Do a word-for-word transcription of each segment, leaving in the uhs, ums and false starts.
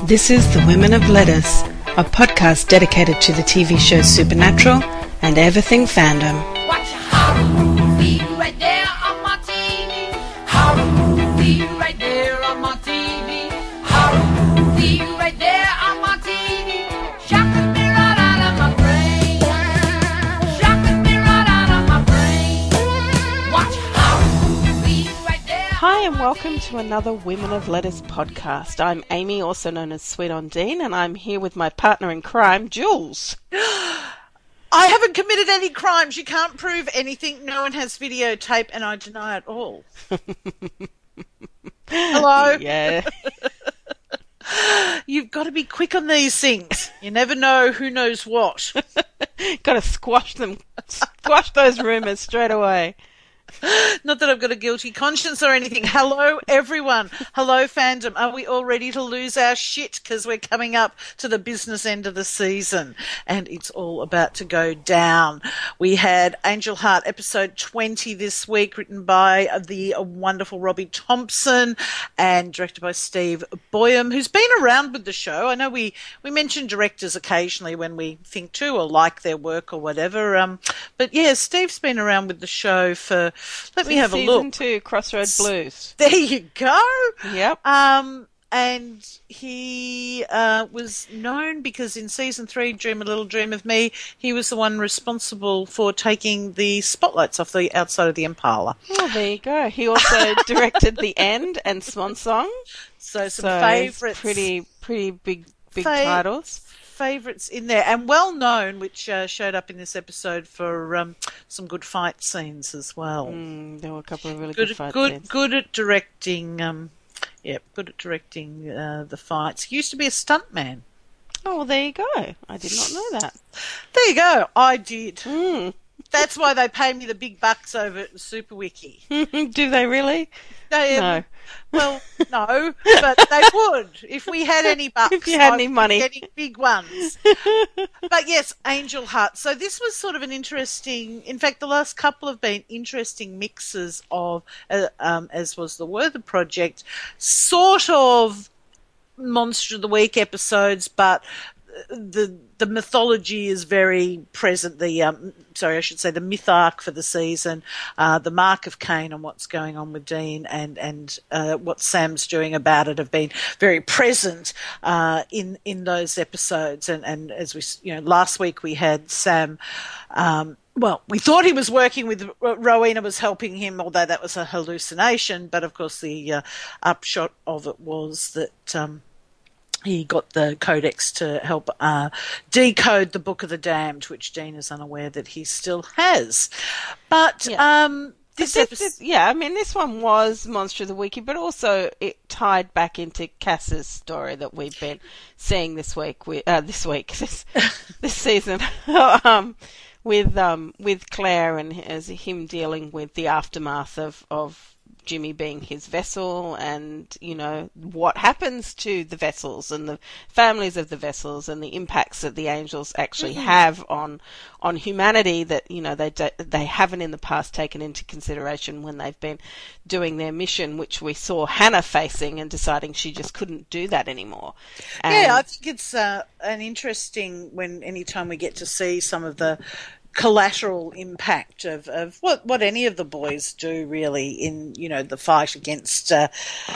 This is The Women of Lettuce, a podcast dedicated to the T V show Supernatural and everything fandom. Watch a horror movie right there on my T V. Horror movie right there on my T V. Horror movie right there on my T V. Shocking me right out of my brain. Shocking me right out of my brain. Watch a horror movie right there. Hi and welcome to another Women of Lettuce podcast. I'm Amy, also known as Sweet on Dean, and I'm here with my partner in crime, Jules. I haven't committed any crimes. You can't prove anything. No one has videotape, and I deny it all. Hello? Yeah. You've got to be quick on these things. You never know who knows what. Got to squash them, squash those rumours straight away. Not that I've got a guilty conscience or anything. Hello, everyone. Hello, fandom. Are we all ready to lose our shit? Because we're coming up to the business end of the season, and it's all about to go down. We had Angel Heart episode twenty this week, written by the wonderful Robbie Thompson and directed by Steve Boyum, who's been around with the show. I know we, we mention directors occasionally when we think to or like their work or whatever. Um, but yeah, Steve's been around with the show for... Let me have a look. Season two, Crossroad Blues. There you go. Yep. Um, and he uh, was known because in season three, Dream a Little Dream of Me, he was the one responsible for taking the spotlights off the outside of the Impala. Oh, there you go. He also directed The End and Swan Song. So some So favourites. pretty, pretty big, big Fa- titles. Favourites in there, and well known, which uh, showed up in this episode for um, some good fight scenes as well. Mm, there were a couple of really good, Good, fight good, scenes. good at directing. Um, yeah, good at directing uh, the fights. He used to be a stuntman. Oh, well, there you go. I did not know that. There you go. I did. Mm. That's why they pay me the big bucks over at SuperWiki. Do they really? They, um, No. Well, no, but they would if we had any bucks. If you had I any would be money. getting big ones. But yes, Angel Heart. So this was sort of an interesting. In fact, the last couple have been interesting mixes of, uh, um, as was the Werther Project, sort of Monster of the Week episodes, but the the mythology is very present. The um, sorry, I should say the myth arc for the season, uh, the Mark of Cain, and what's going on with Dean, and and uh, what Sam's doing about it have been very present uh, in in those episodes. And and as we you know last week we had Sam. Um, Well, we thought he was working with Rowena was helping him, although that was a hallucination. But of course, the uh, upshot of it was that um, he got the codex to help uh, decode the Book of the Damned, which Dean is unaware that he still has. But Yeah. um, this, This, episode, this, yeah, I mean, this one was Monster of the Week, but also it tied back into Cass's story that we've been seeing this week, with, uh, this week, this, this season, um, with um, with Claire and as him dealing with the aftermath of, of Jimmy being his vessel, and you know what happens to the vessels and the families of the vessels and the impacts that the angels actually Mm-hmm. have on on humanity that you know they do, they haven't in the past taken into consideration when they've been doing their mission, which we saw Hannah facing and deciding she just couldn't do that anymore. And yeah, I think it's uh, an interesting when anytime we get to see some of the collateral impact of, of what, what any of the boys do really in, you know, the fight against uh,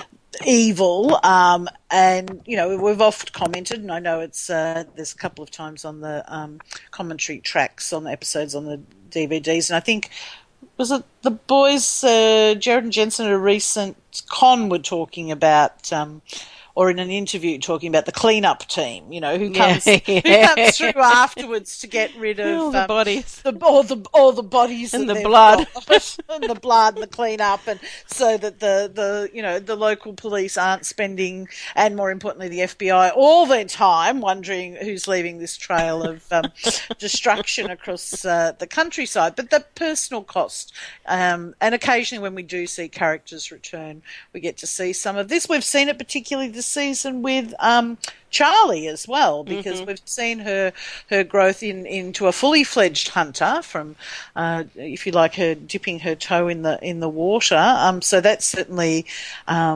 evil. Um, and, you know, we've oft commented, and I know it's, uh, there's a couple of times on the um, commentary tracks on the episodes on the D V Ds. And I think, was it the boys, uh, Jared and Jensen at a recent con were talking about, um, or in an interview talking about the cleanup team, you know, who comes Yeah. who comes through afterwards to get rid of all the um, bodies. the, all the all the bodies And that the they've blood. got, and the blood, and the cleanup, and so that the, the you know the local police aren't spending, and more importantly the F B I, all their time wondering who's leaving this trail of um, destruction across uh, the countryside. But the personal cost, um, and occasionally when we do see characters return, we get to see some of this. We've seen it particularly this season with um, Charlie as well, because Mm-hmm. we've seen her her growth in into a fully fledged hunter from, uh, if you like, her dipping her toe in the in the water. Um, so that's certainly um,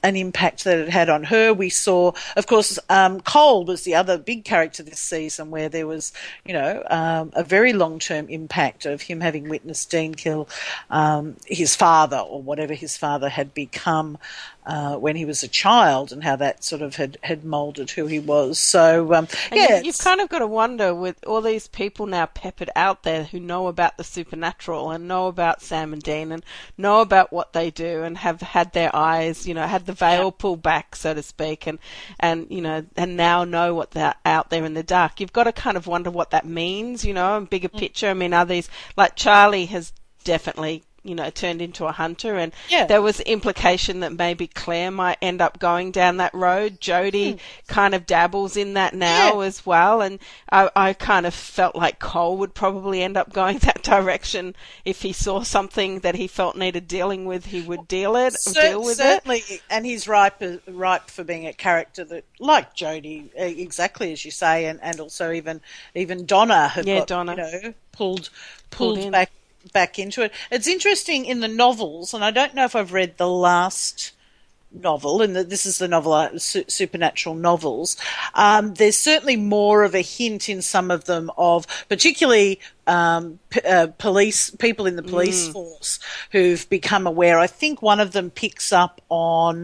an impact that it had on her. We saw, of course, um, Cole was the other big character this season, where there was, you know, um, a very long-term impact of him having witnessed Dean kill um, his father, or whatever his father had become uh, when he was a child, and how that sort of had, had moulded who he was. So, um, and yeah. You, you've kind of got to wonder, with all these people now peppered out there who know about the supernatural and know about Sam and Dean and know about what they do and have had their eyes, you know, had the veil yeah. pulled back, so to speak, and, and, you know, and now know what they're out there in the dark. You've got to kind of wonder what that means, you know, and bigger mm. picture. I mean, are these, like Charlie has definitely, you know, turned into a hunter, and yeah. there was implication that maybe Claire might end up going down that road. Jodie mm. kind of dabbles in that now yeah. as well, and I, I kind of felt like Cole would probably end up going that direction. If he saw something that he felt needed dealing with, he would deal it, Cer- deal with certainly, it. Certainly, and he's ripe, ripe for being a character that, like Jodie, exactly as you say, and, and also even even Donna have yeah, got, Donna. you know, pulled pulled, pulled back. back into it. It's interesting in the novels, and I don't know if I've read the last novel, and this is the novel, uh, su- supernatural novels. Um, there's certainly more of a hint in some of them of particularly um, p- uh, police, people in the police Mm. force who've become aware. I think one of them picks up on,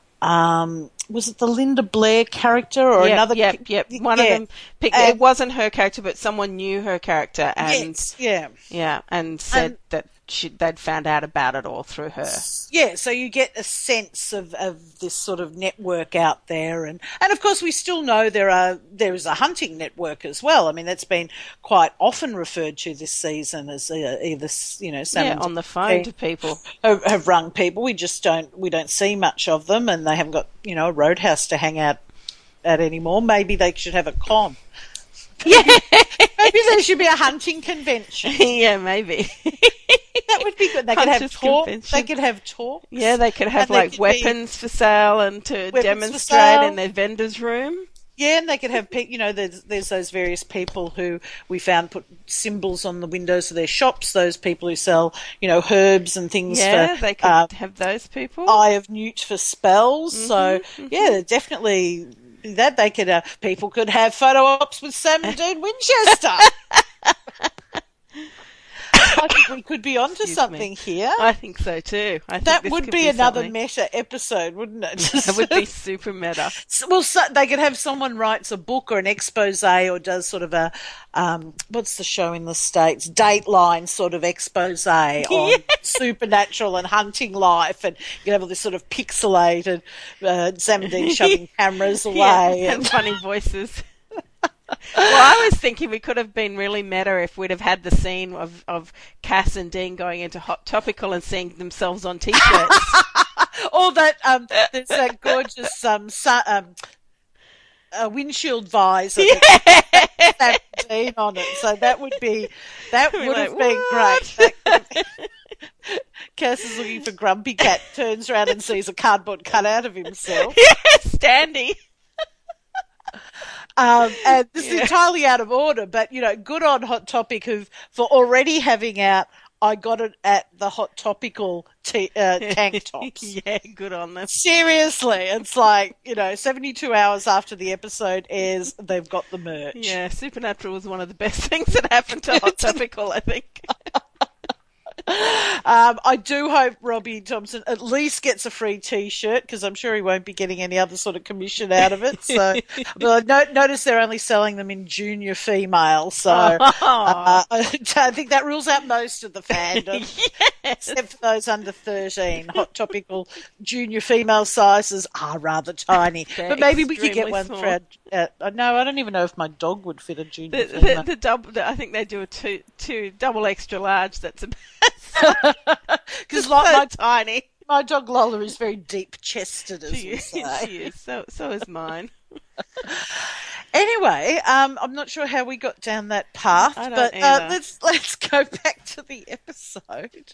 um, was it the Linda Blair character or yep, another? Yep, yep. One yeah. of them picked, and, it wasn't her character, but someone knew her character, and yes, yeah, yeah, and said and, that she, they'd found out about it all through her. Yeah, so you get a sense of, of this sort of network out there, and, and of course we still know there are there is a hunting network as well. I mean, that's been quite often referred to this season as uh, either, you know, yeah, on the phone to people have, have rung people. We just don't we don't see much of them, and they haven't got, you know, a roadhouse to hang out at anymore. Maybe they should have a con. Yeah. Maybe there should be a hunting convention. Yeah, maybe. That would be good. They could Hunters have talk. convention. They could have talks. Yeah, they could have And they like could weapons for sale and to Weapons for demonstrate sale. in their vendor's room. Yeah, and they could have, pe- you know, there's, there's those various people who we found put symbols on the windows of their shops, those people who sell, you know, herbs and things Yeah, for they could uh, have those people. Eye of Newt for spells. Mhm, so, mhm. yeah, definitely that they could, uh, people could have photo ops with Sam and Dean Winchester. I think we could be onto Excuse something me. here. I think so too. I think That this would could be, another something. meta episode, wouldn't it? That would be super meta. Well, so they could have someone writes a book or an expose or does sort of a, um, what's the show in the States? Dateline sort of expose on Yeah. supernatural and hunting life, and you can have all this sort of pixelated uh, Sam and Dean shoving cameras away. Yeah, and funny voices. Well, I was thinking we could have been really meta if we'd have had the scene of, of Cass and Dean going into Hot Topical and seeing themselves on T-shirts. Or that um, there's that gorgeous um, su- um, uh, windshield visor that has Dean on it. So that would be that We're would like, have been "What?" great. That could be- Cass is looking for Grumpy Cat, turns around and sees a cardboard cutout of himself. Yeah, Standy. Um, and this Yeah. is entirely out of order, but, you know, good on Hot Topic who've, for already having out, I got it at the Hot Topical t- uh, tank tops. Yeah, good on them. Seriously, it's like, you know, seventy-two hours after the episode airs, they've got the merch. Yeah, Supernatural was one of the best things that happened to Hot Topical, I think. Um, I do hope Robbie Thompson at least gets a free T-shirt, because I'm sure he won't be getting any other sort of commission out of it. So, but I no- notice they're only selling them in junior female. So uh, I think that rules out most of the fandom, Yes. except for those under thirteen. Hot Topical junior female sizes are rather tiny, They're but maybe we could get extremely one small. for our. Uh, no, I don't even know if my dog would fit a junior The, female. the, the double, the, I think they do a two, two double extra large. That's about Because so like my tiny. My dog Lola is very deep-chested, as She we is, say. she is. So, so is mine. Anyway, um, I'm not sure how we got down that path, I don't but uh, either. let's let's go back to the episode.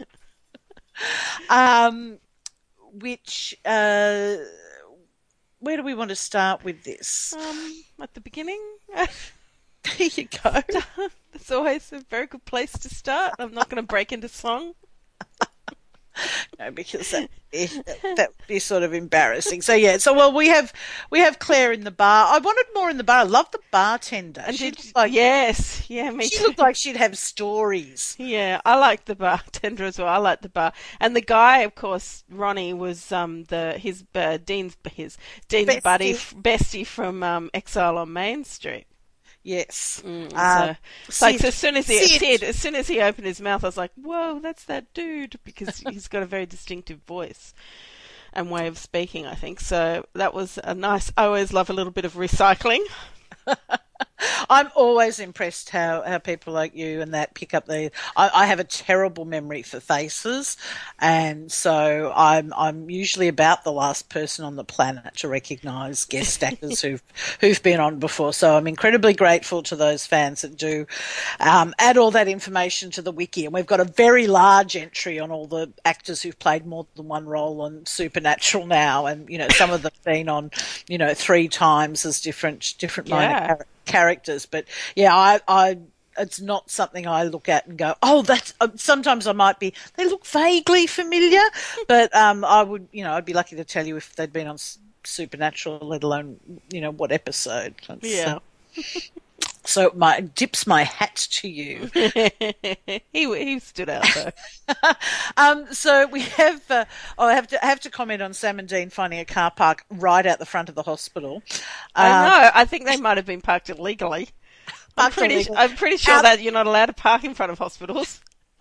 um, which uh, where do we want to start with this? Um, at the beginning, There you go. that's always a very good place to start. I'm not going to break into song. know, because that, eh, that would be sort of embarrassing. So yeah, so well we have we have Claire in the bar. I wanted more in the bar. I love the bartender. And She did, looked like yes, yeah, me she too. looked like she'd have stories. Yeah, I like the bartender as well. I like the bar, and the guy, of course, Ronnie was um the his uh, Dean's his Dean's Bestie. buddy bestie from um, Exile on Main Street. Yes. Mm, Uh, so it's like Sid- as soon as he Sid. Sid, as soon as he opened his mouth, I was like, "Whoa, that's that dude!" Because he's got a very distinctive voice and way of speaking. I think so. That was a nice. I always love a little bit of recycling. I'm always impressed how, how people like you and that pick up the. I, I have a terrible memory for faces, and so I'm I'm usually about the last person on the planet to recognise guest actors who've who've been on before. So I'm incredibly grateful to those fans that do um, add all that information to the wiki, and we've got a very large entry on all the actors who've played more than one role on Supernatural now, and you know some of them have been on you know three times as different different minor Yeah. characters. characters but yeah I, I it's not something I look at and go, oh, that's uh, sometimes I might be they look vaguely familiar, but um I would you know I'd be lucky to tell you if they'd been on S- Supernatural, let alone you know what episode. That's, Yeah. uh, so my dips my hat to you. he he stood out though. um so we have uh, oh, I have to I have to comment on Sam and Dean finding a car park right out the front of the hospital. I Um, know. I think they might have been parked illegally. I'm Parked pretty. illegally. I'm pretty sure Out- that you're not allowed to park in front of hospitals.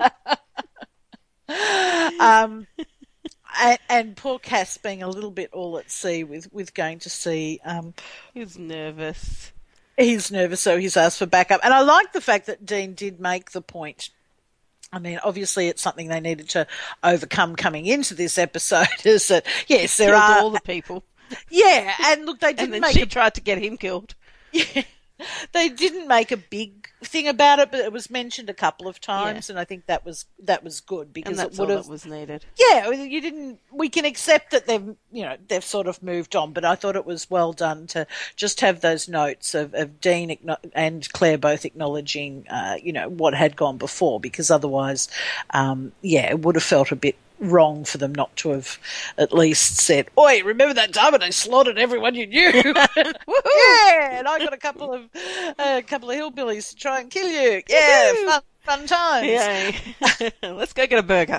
um, and, and poor Cass being a little bit all at sea with, with going to see. Um, He was nervous. he's nervous, so he's asked for backup. And I like the fact that Dean did make the point. I mean, obviously, it's something they needed to overcome coming into this episode. Is that yes, there Killed are all the people, yeah, and look, they and didn't then make she a tried to get him killed. they didn't make a big thing about it, but it was mentioned a couple of times, Yeah. and I think that was that was good And because that's it all would have. that was needed. Yeah, you didn't. We can accept that they've, you know, they've sort of moved on, but I thought it was well done to just have those notes of, of Dean acknow- and Claire both acknowledging, uh, you know, what had gone before, because otherwise, um, yeah, it would have felt a bit wrong for them not to have at least said, "Oi, remember that time when I slaughtered everyone you knew?" Yeah, and I got a couple of a couple of hillbillies to try and kill you. Yeah, Woohoo! fun, fun times. Yay! Let's go get a burger.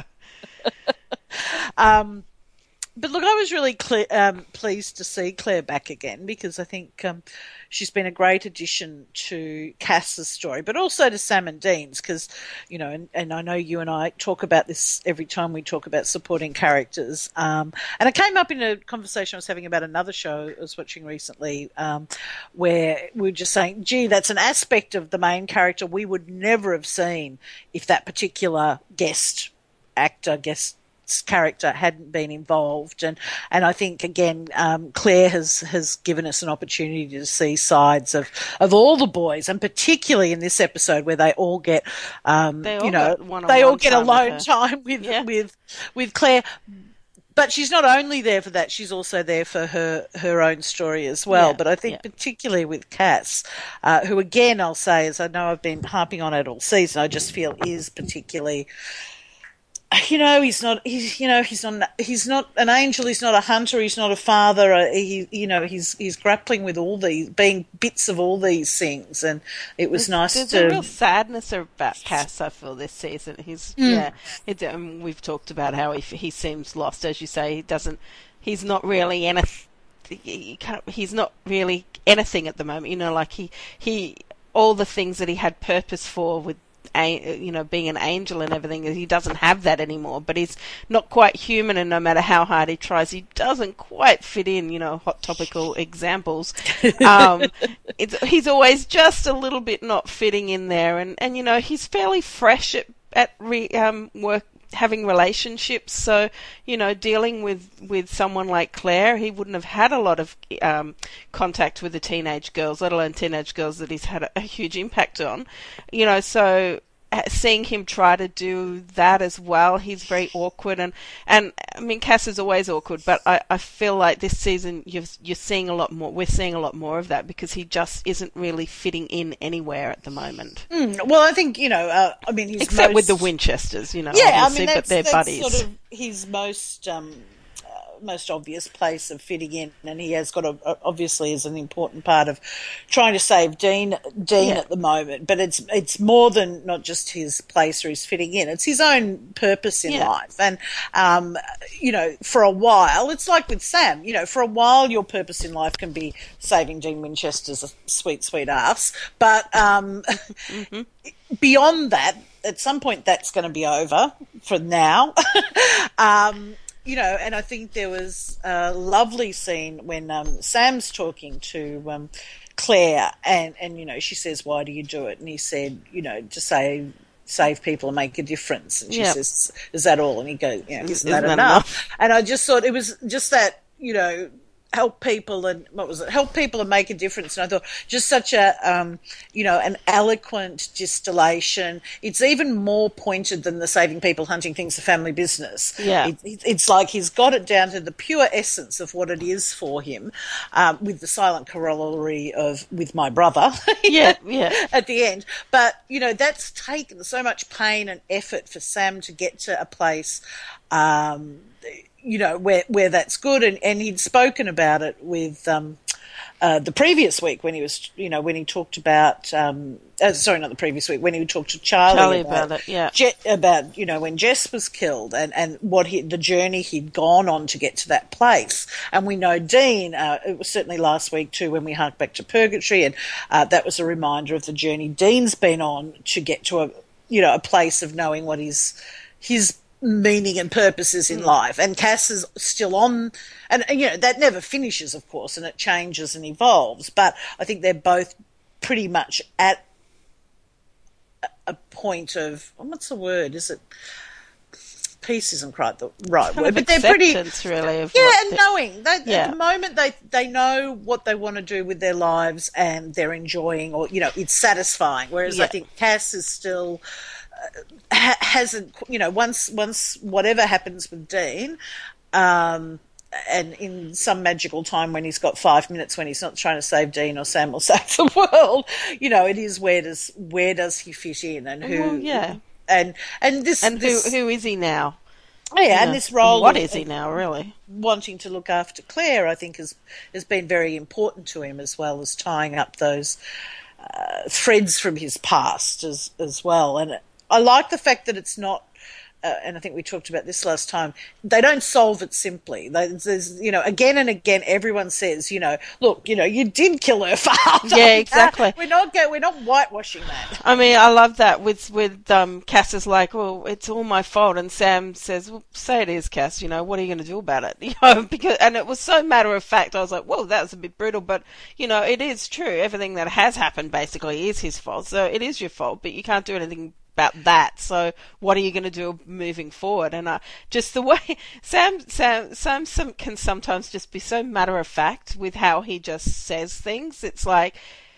Um, but look, I was really cle- um, pleased to see Claire back again because I think um, she's been a great addition to Cass's story, but also to Sam and Dean's because, you know, and, and I know you and I talk about this every time we talk about supporting characters. Um, and it came up in a conversation I was having about another show I was watching recently um, where we were just saying, gee, that's an aspect of the main character we would never have seen if that particular guest actor, guest character hadn't been involved, and and I think again um, Claire has has given us an opportunity to see sides of of all the boys, and particularly in this episode where they all get um, They all you know got one-on-one they all get time with alone her. time with Yeah. with with Claire. But she's not only there for that; she's also there for her her own story as well. Yeah, But I think yeah. particularly with Cass, uh, who again I'll say, as I know I've been harping on it all season, I just feel is particularly. You know, he's not. He's you know he's not. He's not an angel. He's not a hunter. He's not a father. Uh, he you know he's he's grappling with all these, being bits of all these things, and it was nice There's to. a real sadness about Cass, I feel, this season. He's yeah. It, um, we've talked about how he he seems lost, as you say. He doesn't. He's not really anything. He can't, he's not really anything at the moment. You know, like he he all the things that he had purpose for with. A, you know, being an angel and everything, he doesn't have that anymore, but he's not quite human, and no matter how hard he tries, he doesn't quite fit in, you know, hot topical examples. Um, it's, he's always just a little bit not fitting in there, and, and you know, he's fairly fresh at, at re, um, work, having relationships, so, you know, dealing with, with someone like Claire, he wouldn't have had a lot of um, contact with the teenage girls, let alone teenage girls that he's had a, a huge impact on, you know, so uh, seeing him try to do that as well, he's very awkward. And, and I mean, Cass is always awkward, but I, I feel like this season you're, you're seeing a lot more, we're seeing a lot more of that because he just isn't really fitting in anywhere at the moment. Mm, well, I think, you know, uh, I mean, he's Except most... with the Winchesters, you know, yeah, obviously, I mean, that's, but they're that's buddies. sort of his most... Um, most obvious place of fitting in, and he has got a, a obviously is an important part of trying to save Dean Dean Yeah. at the moment. But it's it's more than not just his place or his fitting in; it's his own purpose in Yeah. life. And um, you know, for a while, it's like with Sam. You know, for a while, your purpose in life can be saving Dean Winchester's sweet sweet ass, but um, mm-hmm. beyond that, at some point, that's going to be over for now. um, You know, and I think there was a lovely scene when um, Sam's talking to um, Claire, and, and, you know, she says, why do you do it? And he said, you know, to say, save people and make a difference. And she Yep. says, is that all? And he goes, you know, isn't, Isn't that, that enough? enough? And I just thought it was just that, you know, help people and what was it? Help people and make a difference. And I thought just such a, um, you know, an eloquent distillation. It's even more pointed than the saving people, hunting things, the family business. Yeah. It, it, it's like he's got it down to the pure essence of what it is for him, um, with the silent corollary of with my brother. Yeah, yeah. At the end. But, you know, that's taken so much pain and effort for Sam to get to a place, um, you know, where where that's good, and, and he'd spoken about it with um, uh, the previous week when he was, you know, when he talked about, um, uh, sorry, not the previous week, when he talked to Charlie, Charlie about, about it, yeah. Je- about, you know, when Jess was killed and, and what he, the journey he'd gone on to get to that place. And we know Dean, uh, it was certainly last week too when we harked back to Purgatory, and uh, that was a reminder of the journey Dean's been on to get to a, you know, a place of knowing what his, his meaning and purposes in life. And Cass is still on, and, and you know that never finishes, of course, and it changes and evolves, but I think they're both pretty much at a, a point of, what's the word, is it, peace isn't quite the right Kind word, of but they're pretty, acceptance, really, of yeah, what and the- knowing they, Yeah. at the moment they they know what they want to do with their lives and they're enjoying, or you know, it's satisfying, whereas I Yeah. think Cass is still Ha- hasn't, you know, once once whatever happens with Dean, um, and in some magical time when he's got five minutes when he's not trying to save Dean or Sam or save the world, you know, it is where does where does he fit in, and who, Well, yeah. and and this And who this, who is he now? oh, yeah, You and know, this role, What of- is he of now, really? wanting to look after Claire, I think has has been very important to him, as well as tying up those uh, threads from his past as as well, and. I like the fact that it's not, uh, and I think we talked about this last time, they don't solve it simply. They, there's, you know, again and again, everyone says, you know, look, you know, you did kill her father. Yeah, exactly. We're not go, we're not whitewashing that. I mean, I love that with with um, Cass is like, well, it's all my fault, and Sam says, well, say it is, Cass. You know, what are you going to do about it? You know, because and it was so matter of fact. I was like, well, that was a bit brutal, but you know, it is true. Everything that has happened basically is his fault, so it is your fault, but you can't do anything about that. So what are you going to do moving forward? And uh, just the way Sam Sam Sam some, can sometimes just be so matter of fact with how he just says things. It's like.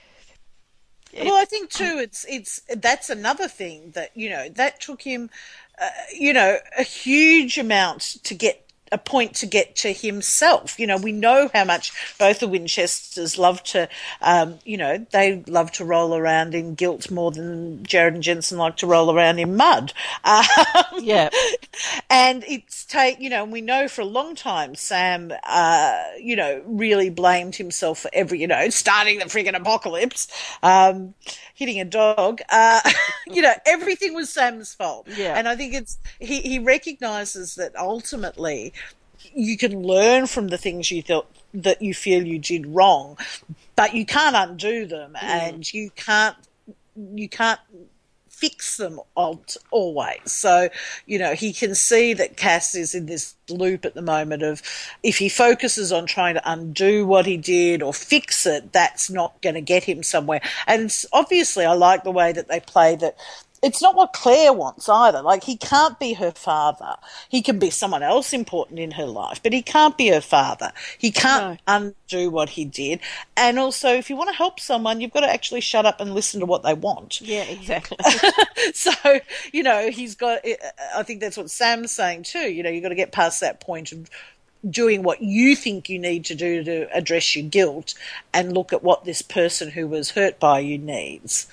It, Well, I think too, it's it's that's another thing that, you know, that took him, uh, you know, a huge amount to get a point to get to himself. You know, we know how much both the Winchesters love to, um, you know, they love to roll around in guilt more than Jared and Jensen like to roll around in mud. Um, yeah. And it's take, you know, we know for a long time Sam, uh, you know, really blamed himself for every, you know, starting the friggin' apocalypse, um, hitting a dog, uh, you know, everything was Sam's fault. Yeah. And I think it's, he, he recognises that ultimately you can learn from the things you thought that you feel you did wrong, but you can't undo them, mm. and you can't, you can't fix them always. So, you know, he can see that Cass is in this loop at the moment of if he focuses on trying to undo what he did or fix it, that's not going to get him somewhere. And obviously I like the way that they play that it's not what Claire wants either. Like, he can't be her father. He can be someone else important in her life, but he can't be her father. He can't No. undo what he did. And also, if you want to help someone, you've got to actually shut up and listen to what they want. Yeah, exactly. So, you know, he's got, I think that's what Sam's saying too. You know, you've got to get past that point of doing what you think you need to do to address your guilt and look at what this person who was hurt by you needs.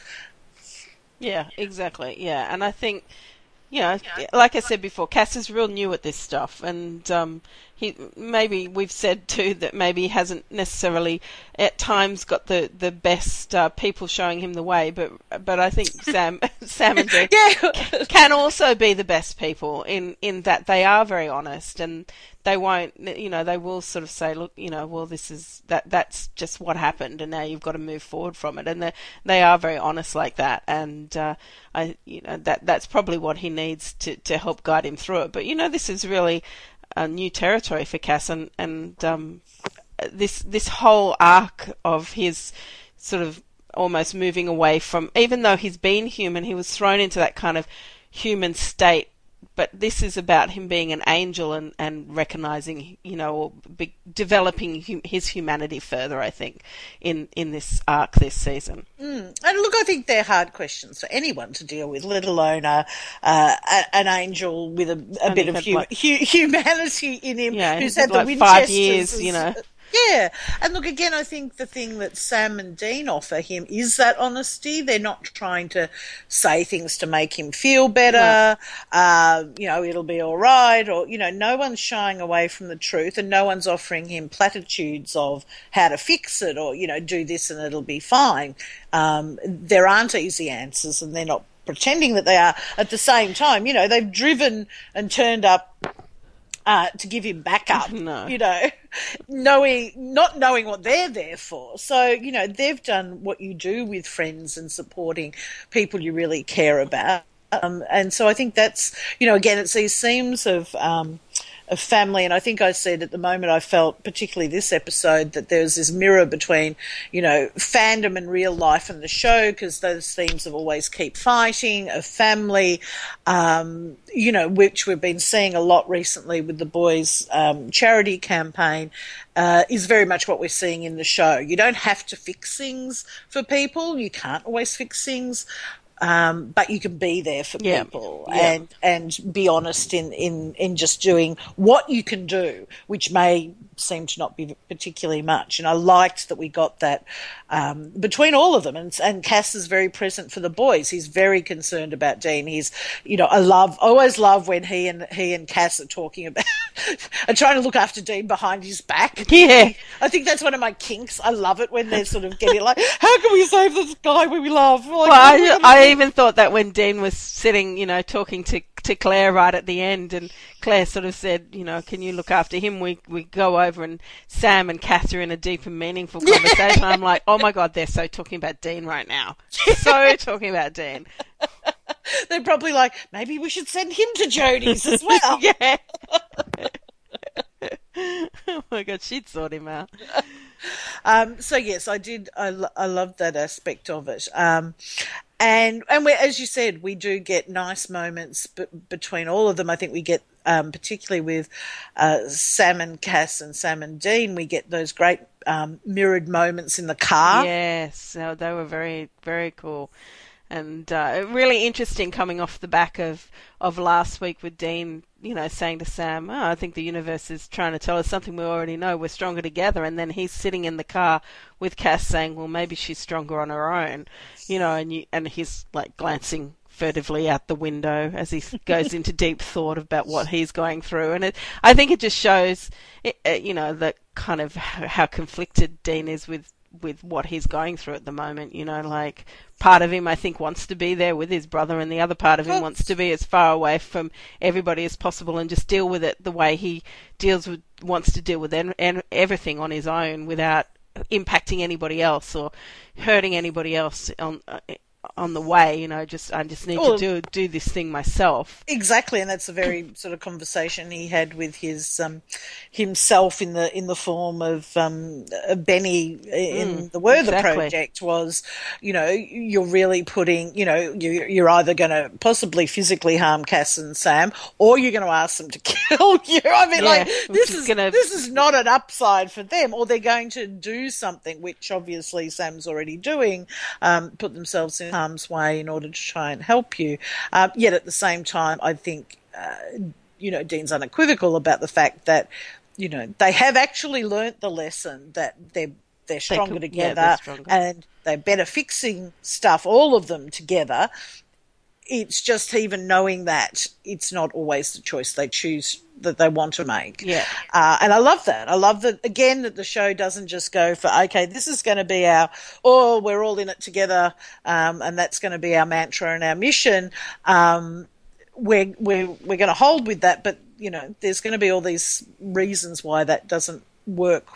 Yeah, exactly. Yeah, and I think, you know, like I said before, Cass is real new at this stuff, and um, he maybe we've said too that maybe he hasn't necessarily at times got the the best uh, people showing him the way, but but I think Sam Sam and Dean Yeah. can also be the best people in in that they are very honest, and they won't, you know, they will sort of say, look, you know, well, this is that that's just what happened, and now you've got to move forward from it, and they they are very honest like that, and uh, I, you know, that that's probably what he needs to to help guide him through it. But you know, this is really a new territory for Cass, and and um, this this whole arc of his sort of almost moving away from, even though he's been human, he was thrown into that kind of human state. But this is about him being an angel and, and recognizing, you know, or be, developing hum, his humanity further, I think, in, in this arc this season. Mm. And look, I think they're hard questions for anyone to deal with, let alone a, uh, a, an angel with a, a bit of hu- like, hu- humanity in him, yeah, who's had the like Winchesters. five years, you know. Yeah, and look, again, I think the thing that Sam and Dean offer him is that honesty. They're not trying to say things to make him feel better, no. uh, you know, it'll be all right, or, you know, no one's shying away from the truth, and no one's offering him platitudes of how to fix it, or, you know, do this and it'll be fine. Um, there aren't easy answers, and they're not pretending that they are. At the same time, you know, they've driven and turned up Uh, to give him backup, no. you know, knowing, not knowing what they're there for. So, you know, they've done what you do with friends and supporting people you really care about. Um, and so I think that's, you know, again, it's these themes of, um, of family. And I think I said at the moment, I felt, particularly this episode, that there's this mirror between, you know, fandom and real life in the show, because those themes of always keep fighting, of family, um, you know, which we've been seeing a lot recently with the boys' um, charity campaign, uh, is very much what we're seeing in the show. You don't have to fix things for people. You can't always fix things. Um, but you can be there for yeah. people yeah. and and be honest in, in, in just doing what you can do, which may seem to not be particularly much. And I liked that we got that um, between all of them. And, and Cass is very present for the boys. He's very concerned about Dean. He's, you know, I love, always love when he and he and Cass are talking about, are trying to look after Dean behind his back. Yeah. I think that's one of my kinks. I love it when they're sort of getting like, how can we save this guy we love? Like, well, I, I even thought that when Dean was sitting, you know, talking to to Claire right at the end, and Claire sort of said, you know, can you look after him? We we go over, and Sam and Cass are in a deep and meaningful conversation. I'm like, oh my God, they're so talking about Dean right now. So talking about Dean. They're probably like, maybe we should send him to Jodie's as well. Yeah. Oh my God, she'd sort him out. Um, so yes, I did. I, lo- I loved that aspect of it. Um, and and we, as you said, we do get nice moments b- between all of them. I think we get, um, particularly with uh, Sam and Cass and Sam and Dean, we get those great um, mirrored moments in the car. Yes, no, they were very, very cool. And uh, really interesting coming off the back of, of last week with Dean, you know, saying to Sam, oh, I think the universe is trying to tell us something we already know. We're stronger together. And then he's sitting in the car with Cass saying, well, maybe she's stronger on her own, you know, and you, and he's like glancing furtively out the window as he goes into deep thought about what he's going through. And it, I think it just shows, it, it, you know, the kind of how conflicted Dean is with with what he's going through at the moment, you know, like part of him I think wants to be there with his brother, and the other part of him wants to be as far away from everybody as possible and just deal with it the way he deals with wants to deal with en- en- everything on his own without impacting anybody else or hurting anybody else on uh, on the way. You know, just I just need Well, to do do this thing myself. exactly, and that's a very sort of conversation he had with his um, himself in the in the form of um, uh, Benny in Mm, the Werther exactly. project. Was, you know, you're really putting, you know, you, you're either going to possibly physically harm Cass and Sam, or you're going to ask them to kill you. I mean, Yeah, like which this is is gonna- this is not an upside for them, or they're going to do something which obviously Sam's already doing, um, put themselves in harm's way in order to try and help you. Um, yet at the same time, I think, uh, you know, Dean's unequivocal about the fact that, you know, they have actually learnt the lesson that they're they're stronger could- yeah, together, they're stronger. and they're better fixing stuff, all of them together. It's just even knowing that it's not always the choice they choose that they want to make. Yeah. Uh, and I love that. I love that, again, that the show doesn't just go for, okay, this is going to be our, oh, we're all in it together, um, and that's going to be our mantra and our mission. Um, we're, we're, we're going to hold with that, but, you know, there's going to be all these reasons why that doesn't work.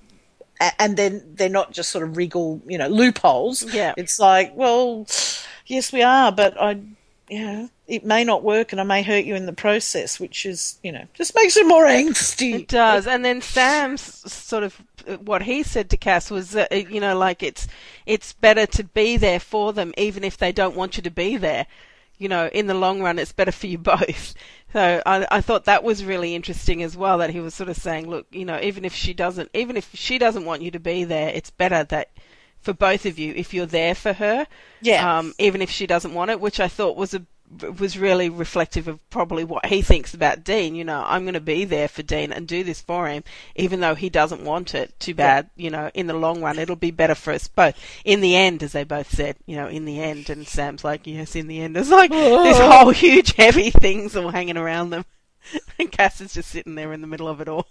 A- And then they're not just sort of wriggle, you know, loopholes. Yeah. It's like, well, yes, we are, but I, you know, it may not work and I may hurt you in the process, which is, you know, just makes it more angsty. It does. And then Sam's sort of what he said to Cass was that, you know, like it's it's better to be there for them even if they don't want you to be there. You know, in the long run, it's better for you both. So I, I thought that was really interesting as well, that he was sort of saying, look, you know, even if she doesn't, even if she doesn't want you to be there, it's better that for both of you if you're there for her. Yeah. Um, even if she doesn't want it, which I thought was a was really reflective of probably what he thinks about Dean. You know, I'm going to be there for Dean and do this for him, even though he doesn't want it. Too bad. You know, in the long run, it'll be better for us both. In the end, as they both said, you know, in the end. And Sam's like, yes, in the end. It's like this whole huge, heavy things all hanging around them. And Cass is just sitting there in the middle of it all.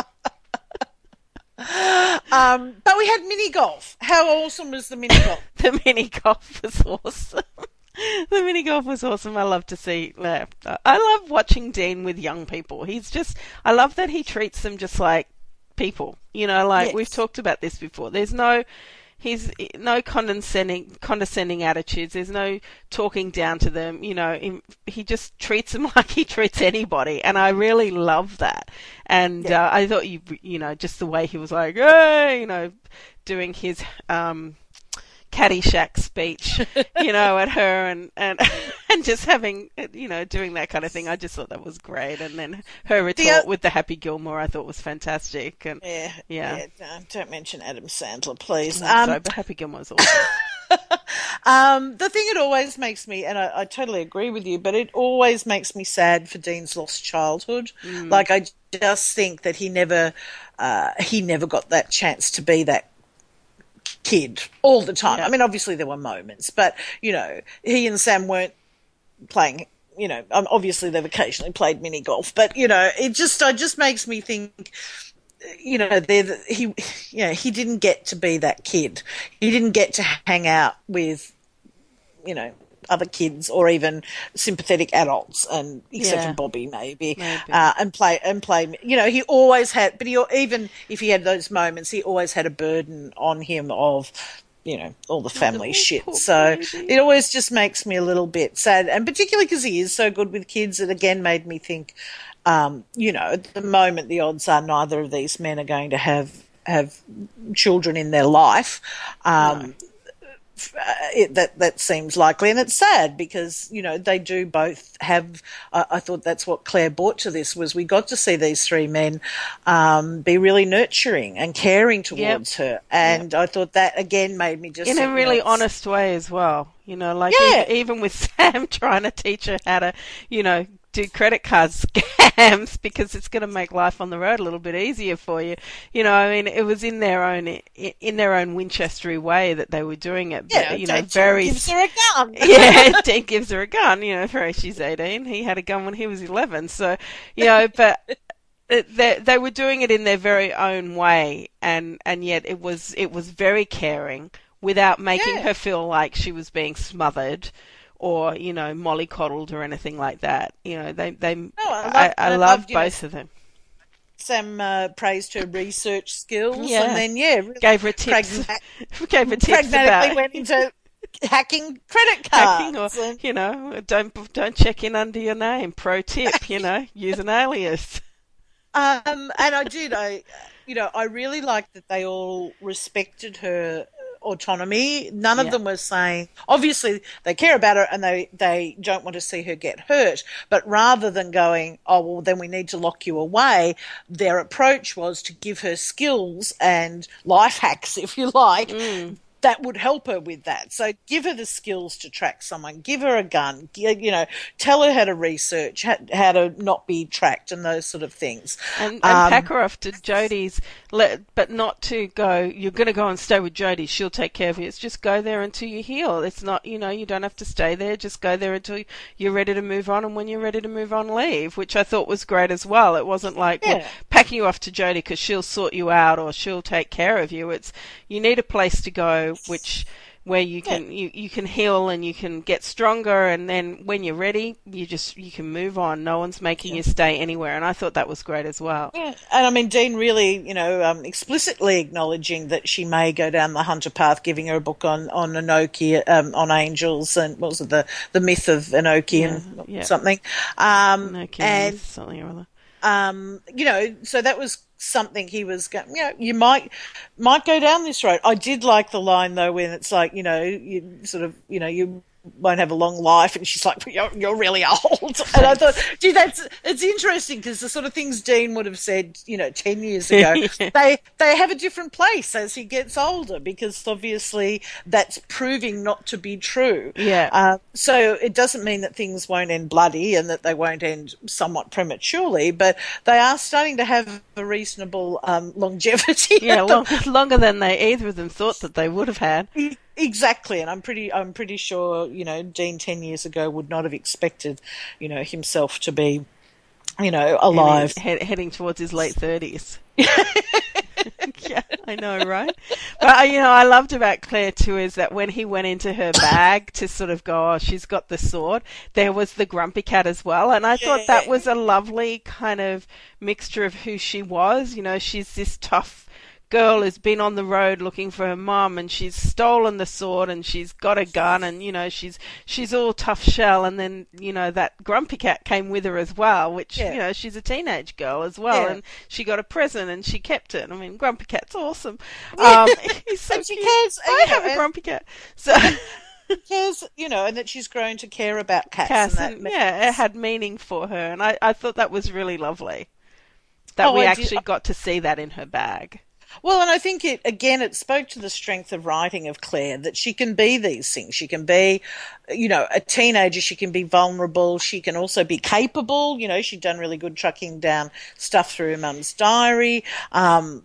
Um, but we had mini golf. How awesome was the mini golf? The mini golf was awesome. The mini golf was awesome. I love to see. Uh, I love watching Dean with young people. He's just. I love that he treats them just like people. You know, like Yes. we've talked about this before. There's no. He's no condescending, condescending attitudes. There's no talking down to them. You know, he, he just treats them like he treats anybody, and I really love that. And Yeah. uh, I thought you, you know, just the way he was like, hey, you know, doing his um, Caddyshack speech, you know, at her, and and and just having, you know, doing that kind of thing. I just thought that was great. And then her retort o- with the Happy Gilmore, I thought was fantastic. And Yeah, Yeah. yeah. don't, don't mention Adam Sandler, please. um, Um, so, but Happy Gilmore was awesome. um, the thing it always makes me, and I, I totally agree with you, but it always makes me sad for Dean's lost childhood. Mm. Like I just think that he never, uh, he never got that chance to be that kid all the time. Yeah. I mean, obviously there were moments, but you know, he and Sam weren't playing. You know, um, obviously they've occasionally played mini golf, but you know, it just, it just makes me think. You know, they're the, he, you know, he didn't get to be that kid. He didn't get to hang out with, you know, other kids or even sympathetic adults, and except Yeah. for Bobby, maybe, Maybe. Uh, and play and play. You know, he always had, but he even if he had those moments, he always had a burden on him of, you know, all the family Oh, shit. poor So baby. it always just makes me a little bit sad, and particularly because he is so good with kids, it again made me think. Um, you know, at the moment, the odds are neither of these men are going to have have children in their life. Um, f- uh, it, that that seems likely, and it's sad because you know they do both have. I, I thought that's what Claire brought to this was we got to see these three men um, be really nurturing and caring towards her, and I thought that again made me just In think, a you really know, it's- honest way as well. You know, like Yeah. even, even with Sam trying to teach her how to, you know, do credit card scams because it's going to make life on the road a little bit easier for you. You know, I mean, it was in their own in their own Winchestery way that they were doing it. But, Yeah, you know, Jane very gives her a gun. yeah, Dean gives her a gun. You know, for she's eighteen. He had a gun when he was eleven. So, you know, but it- they they were doing it in their very own way, and and yet it was it was very caring without making Yeah. her feel like she was being smothered or, you know, mollycoddled or anything like that. You know, they they I I, loved- I, I loved loved, you know, both of them. Sam uh, praised her research skills, Yeah. and then yeah, really Gave her tips. pragma- Gave her tips pragmatically about went into hacking credit Hacking or, cards. and- you know, don't don't check in under your name. Pro tip, you know, use an alias. Um, and I did. I, you know, I really liked that they all respected her autonomy. None of Yeah. them were saying, obviously, they care about her and they they don't want to see her get hurt. But rather than going, oh well, then we need to lock you away, their approach was to give her skills and life hacks, if you like. Mm. That would help her with that. So give her the skills to track someone, give her a gun, gi- you know, tell her how to research, how, how to not be tracked and those sort of things. And, and Um, pack her off to Jodie's, let, but not to go, you're going to go and stay with Jodie, she'll take care of you. It's just go there until you heal. It's not, you know, you don't have to stay there, just go there until you're ready to move on, and when you're ready to move on, leave, which I thought was great as well. It wasn't like, well, Yeah. packing you off to Jodie because she'll sort you out or she'll take care of you. It's, you need a place to go which where you can you, you can heal and you can get stronger, and then when you're ready you just you can move on. No one's making you stay anywhere, and I thought that was great as well. Yeah, and I mean, Dean really, you know, um, explicitly acknowledging that she may go down the hunter path, giving her a book on on Enoki, um, on angels, and what was it, the the myth of Enoki and yeah. something, um, Okay, and something or other. um, you know, so that was something he was going, you know, you might might go down this road. I did like the line though when it's like, you know, you sort of, you know, you won't have a long life, and she's like, you're, you're really old. And I thought, gee, that's it's interesting because the sort of things Dean would have said, you know, ten years ago, Yeah. they they have a different place as he gets older, because obviously that's proving not to be true. Yeah. Uh, so it doesn't mean that things won't end bloody and that they won't end somewhat prematurely, but they are starting to have a reasonable um, longevity. Yeah, long, longer than they either of them thought that they would have had. Exactly, and I'm pretty I'm pretty sure, you know, Dean ten years ago would not have expected, you know, himself to be, you know, alive. And he's head, heading towards his late thirties. Yeah, I know, right? But, uh, you know, I loved about Claire too is that when he went into her bag to sort of go, oh, she's got the sword, there was the grumpy cat as well. And I thought that was a lovely kind of mixture of who she was. You know, she's this tough girl who's been on the road looking for her mum, and she's stolen the sword, and she's got a gun, and you know she's she's all tough shell. And then you know that grumpy cat came with her as well, which Yeah. you know she's a teenage girl as well, Yeah. and she got a present and she kept it. I mean, grumpy cat's awesome. Um, he's so And she cute. cares, I you know, have a and- grumpy cat. So Cares, you know, and that she's grown to care about cats. Cass, and and, that yeah, it had meaning for her, and I I thought that was really lovely. That Oh, we I did- actually got to see that in her bag. Well, and I think it, again, it spoke to the strength of writing of Claire, that she can be these things. She can be, you know, a teenager. She can be vulnerable. She can also be capable. You know, she'd done really good tracking down stuff through her mum's diary. Um,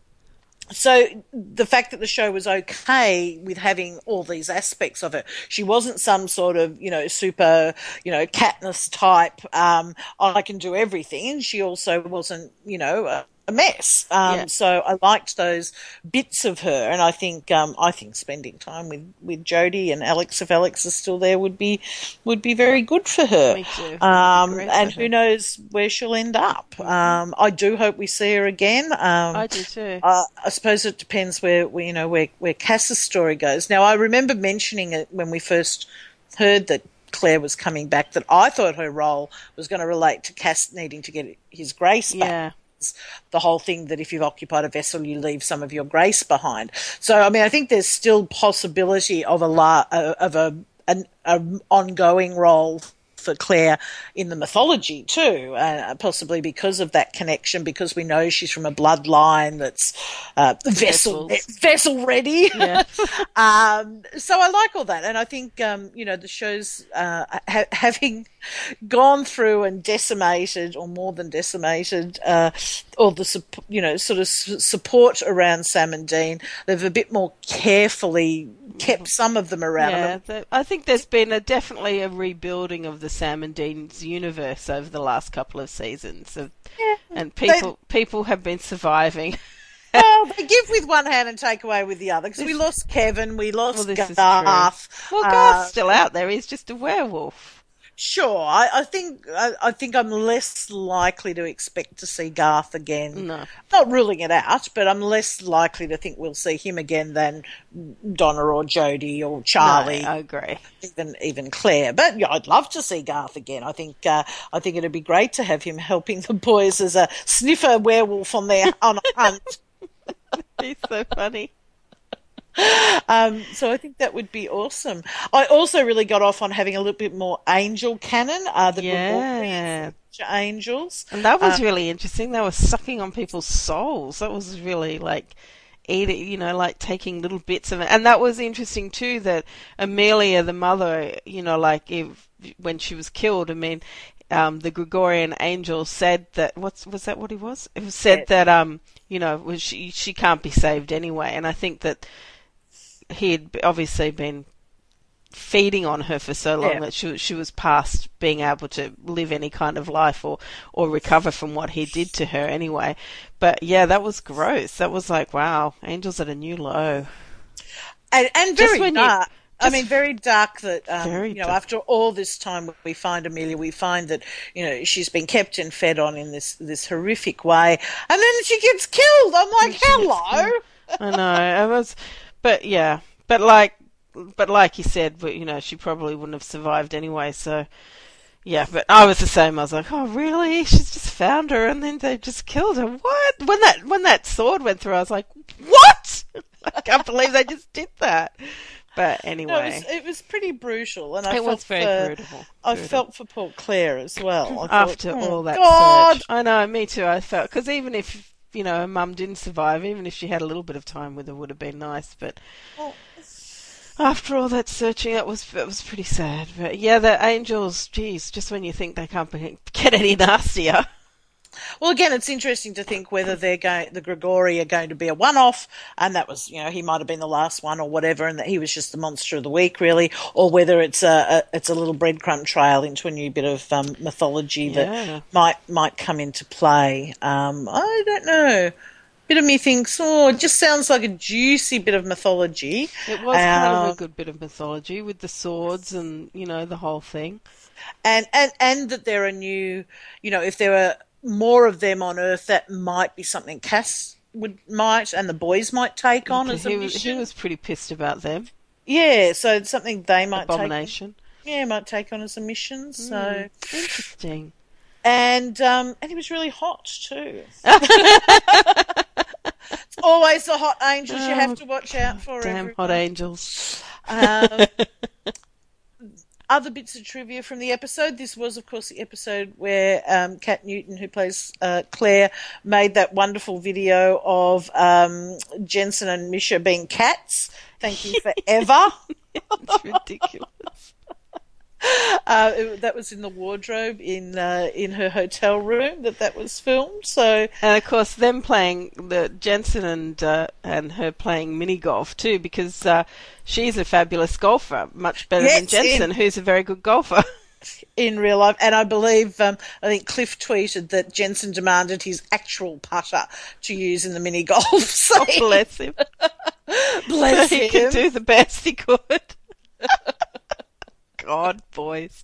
so the fact that the show was okay with having all these aspects of it, she wasn't some sort of, you know, super, you know, Katniss type, um, I can do everything. And she also wasn't, you know, a, a mess. Um, Yeah. so I liked those bits of her. And I think, um, I think spending time with, with Jodie and Alex, if Alex is still there, would be, would be very good for her. Me too. Um, Great for and her. who knows where she'll end up. Um, I do hope we see her again. Um, I do too. uh, I suppose it depends where, where you know where where Cass's story goes. Now, I remember mentioning it when we first heard that Claire was coming back, that I thought her role was going to relate to Cass needing to get his grace back. Yeah. The whole thing that if you've occupied a vessel, you leave some of your grace behind. So, I mean, I think there's still possibility of a la- uh, of a an a ongoing role for Claire in the mythology too, uh, possibly because of that connection, because we know she's from a bloodline that's uh, vessel Vessels. vessel ready. Yeah. um, so I like all that, and I think um, you know the show's uh, ha- having gone through and decimated, or more than decimated, uh, all the sup- you know sort of s- support around Sam and Dean. They've a bit more carefully kept some of them around. Yeah, And the, I think there's been a definitely a rebuilding of the Sam and Dean's universe over the last couple of seasons, of, and people people have been surviving. well, they give with one hand and take away with the other, because we lost Kevin, we lost Well, this is Garth. true. Well, uh, Garth's still out there. He's just a werewolf. Sure, I, I think I, I think I'm less likely to expect to see Garth again. No. Not ruling it out, but I'm less likely to think we'll see him again than Donna or Jodie or Charlie, No, I agree. even even Claire. But yeah, I'd love to see Garth again. I think uh, I think it'd be great to have him helping the boys as a sniffer werewolf on their on a hunt. He's so funny. Um, so I think that would be awesome. I also really got off on having a little bit more angel canon, uh, the Yeah. Gregorian angels. And that was Uh, really interesting. They were sucking on people's souls. That was really like eating, you know, like taking little bits of it. And that was interesting too, that Amelia, the mother, you know, like if, when she was killed, I mean, um, the Gregorian angel said that, what's, was that what he was? It was said Yeah. that, um, you know, was she, she can't be saved anyway. And I think that he had obviously been feeding on her for so long Yeah. that she she was past being able to live any kind of life or or recover from what he did to her anyway. But yeah, that was gross. That was like, wow, angels at a new low. and, and Just very when you- dark. I just mean, very dark that, um, very you know, dark. after all this time we find Amelia, we find that, you know, she's been kept and fed on in this, this horrific way. And then she gets killed. I'm like, she gets hello. I know. I was, but yeah, but like, but like you said, but you know, she probably wouldn't have survived anyway. So yeah, but I was the same. I was like, oh really? She's just found her, and then they just killed her. What? When that when that sword went through, I was like, what? I can't believe they just did that. But No, it, anyway, was, it was pretty brutal. And I it felt was very for, brutal. I brutal. felt for poor Claire as well. I thought, After oh, all that God. search. I know, me too. I felt because even if you know her mum didn't survive, even if she had a little bit of time with her, would have been nice. But Well, after all that searching, it was it was pretty sad. But yeah, the angels, geez, just when you think they can't be, get any nastier. Well, again, it's interesting to think whether they're going, the Grigori are going to be a one-off, and that was, you know, he might have been the last one or whatever, and that he was just the monster of the week, really, or whether it's a, a it's a little breadcrumb trail into a new bit of um, mythology Yeah. that might might come into play. Um, I don't know. Bit of me thinks, oh, it just sounds like a juicy bit of mythology. It was kind of Uh, a good bit of mythology with the swords and you know the whole thing. and and and that there are new, you know, if there are more of them on Earth, that might be something Cass would might and the boys might take on as a he was mission. he was pretty pissed about them. Yeah, so it's something they might Abomination. take. Yeah, might take on as a mission. So, Interesting. and um, and he was really hot too. It's always the hot angels you have to watch out for. Oh, Damn everyone. hot angels. Um, other bits of trivia from the episode. This was, of course, the episode where um, Kat Newton, who plays uh, Claire, made that wonderful video of um, Jensen and Misha being cats. Thank you forever. It's ridiculous. Uh, it, that was in the wardrobe in uh, in her hotel room that that was filmed. So And of course, them playing the Jensen and uh, and her playing mini golf too, because uh, she's a fabulous golfer, much better than Yes, Jensen, in- who's a very good golfer. in real life, and I believe um, I think Cliff tweeted that Jensen demanded his actual putter to use in the mini golf. So God bless him. bless He him. could do the best he could. God, boys.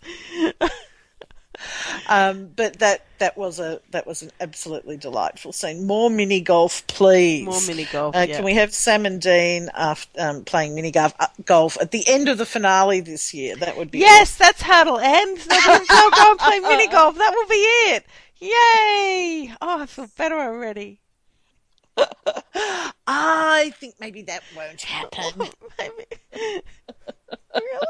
Um, but that that was a that was an absolutely delightful scene. More mini golf, please. More mini golf, Uh, yeah. Can we have Sam and Dean after, um, playing mini golf, uh, golf at the end of the finale this year? That would be Yes, that's how it'll end. They'll they'll go and play mini golf. That will be it. Yay! Oh, I feel better already. awesome. I think maybe that won't happen. Maybe. Really?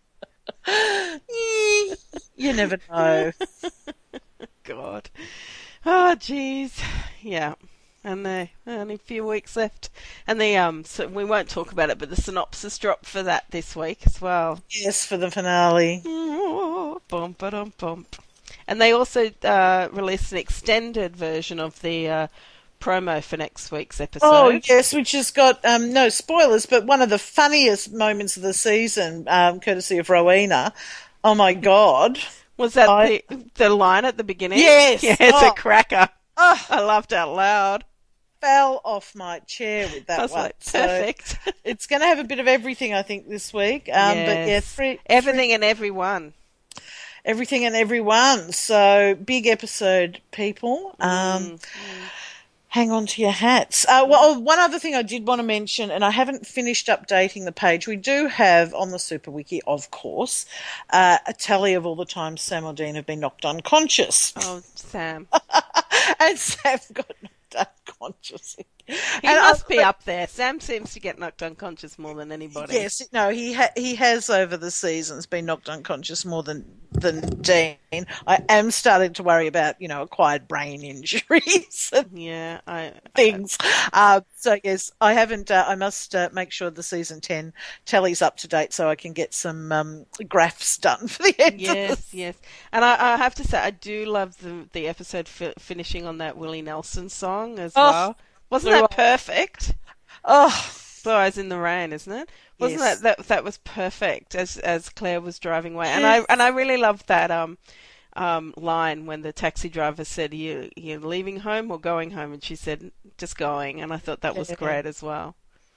You never know. God. Oh, jeez. Yeah. And there only a few weeks left. And the um, so we won't talk about it, but the synopsis dropped for that this week as well. Yes, for the finale. Oh, bum, ba-dum, bump. And they also uh, released an extended version of the uh, promo for next week's episode. Oh yes, which has got um, no spoilers, but one of the funniest moments of the season, um, courtesy of Rowena. Oh my god! Was that I- the the line at the beginning? Yes. Yeah, it's Oh. a cracker. Oh, I laughed out loud. fell off my chair with that I was one. like, So perfect. it's going to have a bit of everything, I think, this week. Um, But yeah, Yes. three, Everything and everyone. three- everything and everyone. So big episode, people. Um, Mm. Hang on to your hats. Uh, well, one other thing I did want to mention, and I haven't finished updating the page. We do have on the Super Wiki, of course, uh, a tally of all the times Sam or Dean have been knocked unconscious. Oh, Sam. And Sam got knocked unconscious. He And must I- be up there. Sam seems to get knocked unconscious more than anybody. Yes, no, he ha- he has over the seasons been knocked unconscious more than than Dean. I am starting to worry about, you know, acquired brain injuries and Yeah, I. things. Uh, so yes, I haven't. Uh, I must uh, make sure the season ten tally's up to date so I can get some um, graphs done for the end. Of Yes, yes. And I, I have to say, I do love the the episode fi- finishing on that Willie Nelson song as Oh, well. Wasn't that perfect? Oh, Blue Eyes in the Rain, isn't it? Wasn't Yes. that, that that was perfect as as Claire was driving away, and I Yes. and I really loved that um um line when the taxi driver said, "You you're leaving home or going home?" and she said, "Just going," and I thought that was Yeah. great as well.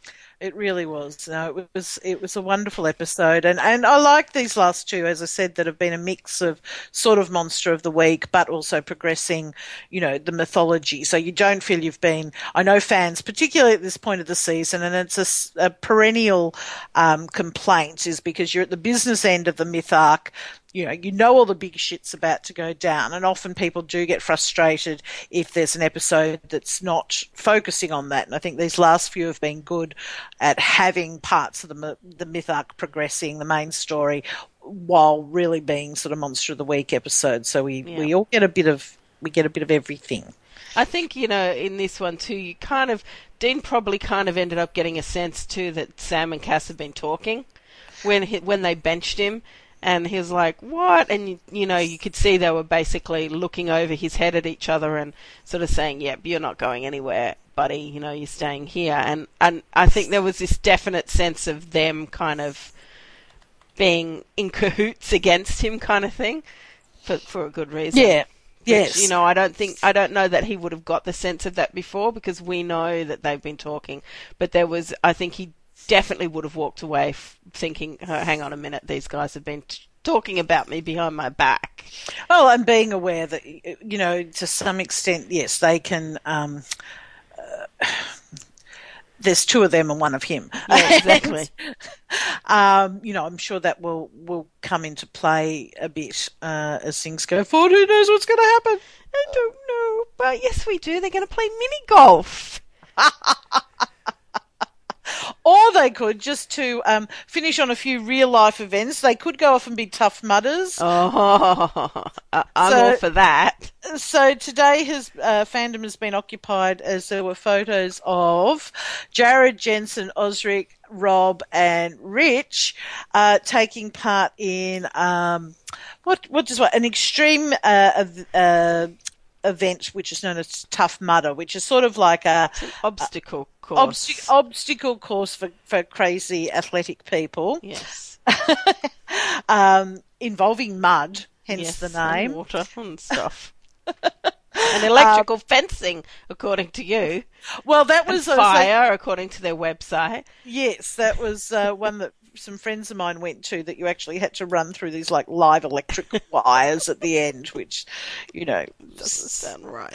it really was. No, it was it was a wonderful episode, and and I like these last two, as I said, that have been a mix of sort of monster of the week, but also progressing, you know, the mythology. So you don't feel you've been. I know fans, particularly at this point of the season, and it's a s- a, perennial um, complaint, is because you're at the business end of the myth arc. You know, you know all the big shit's about to go down, and often people do get frustrated if there's an episode that's not focusing on that. And I think these last few have been good at having parts of the my- the myth arc progressing, the main story, while really being sort of monster of the week episodes. So we, Yeah. we all get a bit of we get a bit of everything. I think, you know, in this one too, you kind of Dean probably kind of ended up getting a sense too that Sam and Cass have been talking when he, when they benched him. And he was like, what? And, you, you know, you could see they were basically looking over his head at each other and sort of saying, yep, you're not going anywhere, buddy. You know, you're staying here. And, and I think there was this definite sense of them kind of being in cahoots against him kind of thing for, for a good reason. Yeah. Which, Yes. you know, I don't think, I don't know that he would have got the sense of that before because we know that they've been talking. But there was, I think he definitely would have walked away f- thinking, oh, hang on a minute, these guys have been t- talking about me behind my back. Well, and being aware that, you know, to some extent, yes, they can. Um, uh, there's two of them and one of him. Yeah, exactly. um, you know, I'm sure that will will come into play a bit uh, as things go forward. Who knows what's going to happen? I don't know, but yes, we do. They're going to play mini golf. Or they could, just to um, finish on a few real life events, they could go off and be Tough Mudders. Oh, I- I'm So- all for that. So today his uh, fandom has been occupied as there were photos of Jared, Jensen, Osric, Rob, and Rich uh, taking part in um, what what is what an extreme uh, ev- uh, event which is known as Tough Mudder, which is sort of like a Obstacle course. obst- obstacle course for, for crazy athletic people, yes. um, involving mud, hence Yes, the and name. water and stuff. And electrical fencing, according to you. Well, that And was I was like- fire, according to their website. Yes, that was uh, one that some friends of mine went to, that you actually had to run through these like live electric wires at the end, which, you know, Doesn't sound right.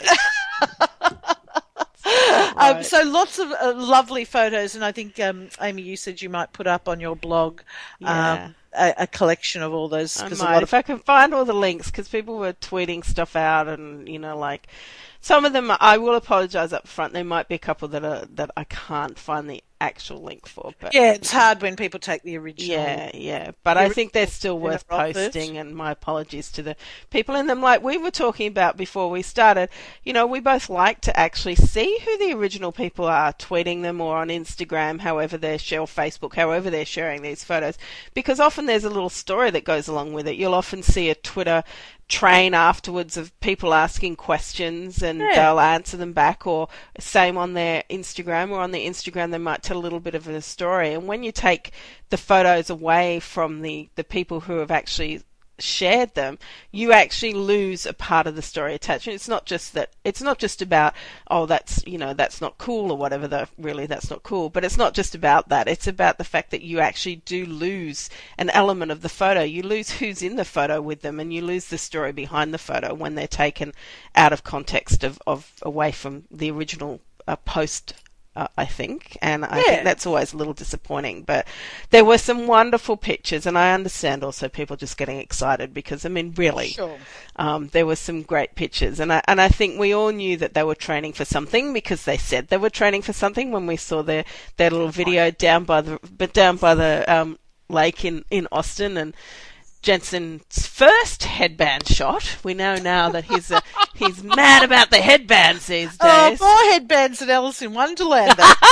Um, Right. so lots of uh, lovely photos, and I think um, Amy, you said you might put up on your blog Yeah. um, a, a collection of all those, I because a might, lot if of I can find all the links, because people were tweeting stuff out, and you know, like some of them, I will apologise up front. There might be a couple that are that I can't find the actual link for, but yeah, it's hard when people take the original. yeah, yeah. But The I think they're still original worth of it. posting, and my apologies to the people in them. Like we were talking about before we started, you know, we both like to actually see who the original people are, tweeting them or on Instagram, however they're share or Facebook, however they're sharing these photos, because often there's a little story that goes along with it. You'll often see a Twitter train afterwards of people asking questions, and Yeah. they'll answer them back, or same on their Instagram, or on their Instagram they might tell a little bit of a story. And when you take the photos away from the, the people who have actually shared them, you actually lose a part of the story attachment. It's not just that, it's not just about, oh, that's, you know, that's not cool or whatever, the, really that's not cool, but it's not just about that. It's about the fact that you actually do lose an element of the photo. You lose who's in the photo with them, and you lose the story behind the photo when they're taken out of context of, of away from the original uh, post, Uh, I think, and I Yeah. think that's always a little disappointing. But there were some wonderful pictures, and I understand also people just getting excited because, I mean, really, Sure. um, there were some great pictures, and I and I think we all knew that they were training for something because they said they were training for something when we saw their their little video down by the but down by the um, lake in in Austin, and Jensen's first headband shot. We know now that he's uh, he's mad about the headbands these Oh, days. more headbands than Alice in Wonderland.